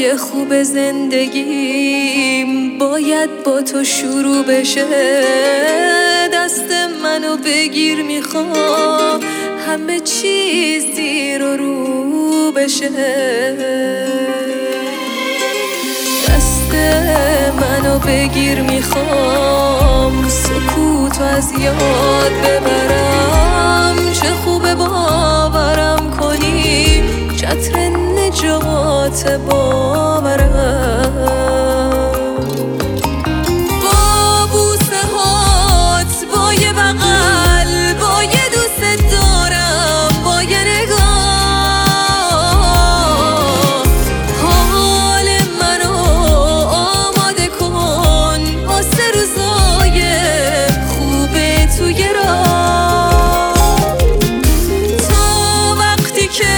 روزای خوب زندگیم باید با تو شروع بشه. دست منو بگیر، میخوام همه چیز زیر و رو بشه. دست منو بگیر، میخوام سکوتو از یاد ببرم. چه خوبه باورم کنی، چتر نجات باورم. با بوسه هات، با یه بغل، با یه دوست دارم، با یه نگاه حال منو آماده کن واسه روزای خوبه توی راه. تا وقتی که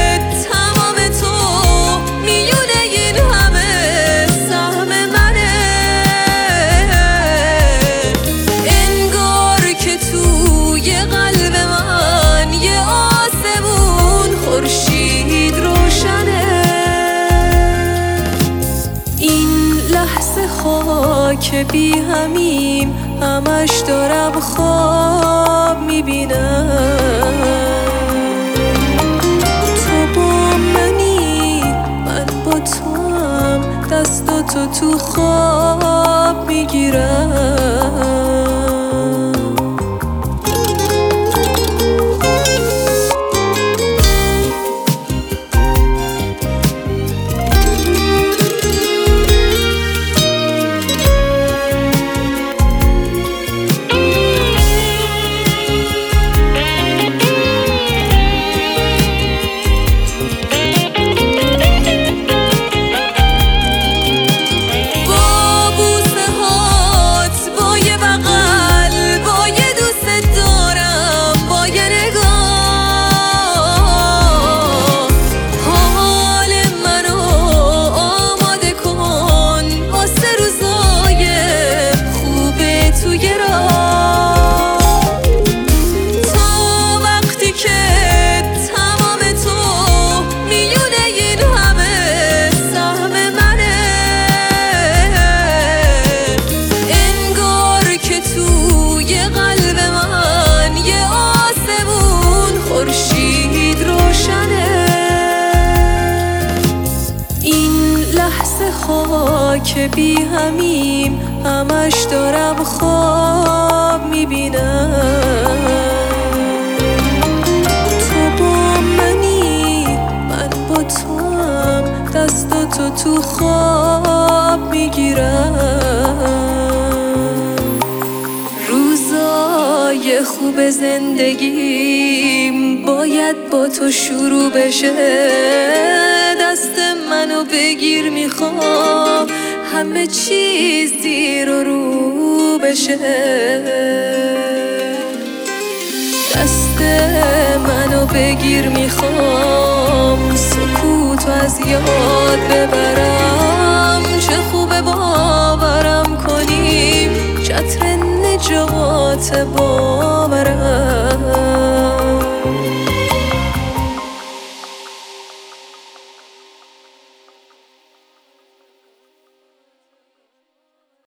که بی همیم همش دارم خواب میبینم. تو با منی، من با تو هم، دستاتو تو خواب میگیرم. که بی همیم همش دارم خواب میبینم. تو با منی، من با تو هم، دستاتو تو خواب میگیرم. روزای خوب زندگیم باید با تو شروع بشه. دست منو بگیر، میخوام همه چیز زیر و رو بشه. دست منو بگیر، میخوام سکوتو از یاد ببرم. چه خوبه باورم کنی، چتر نجات باورم.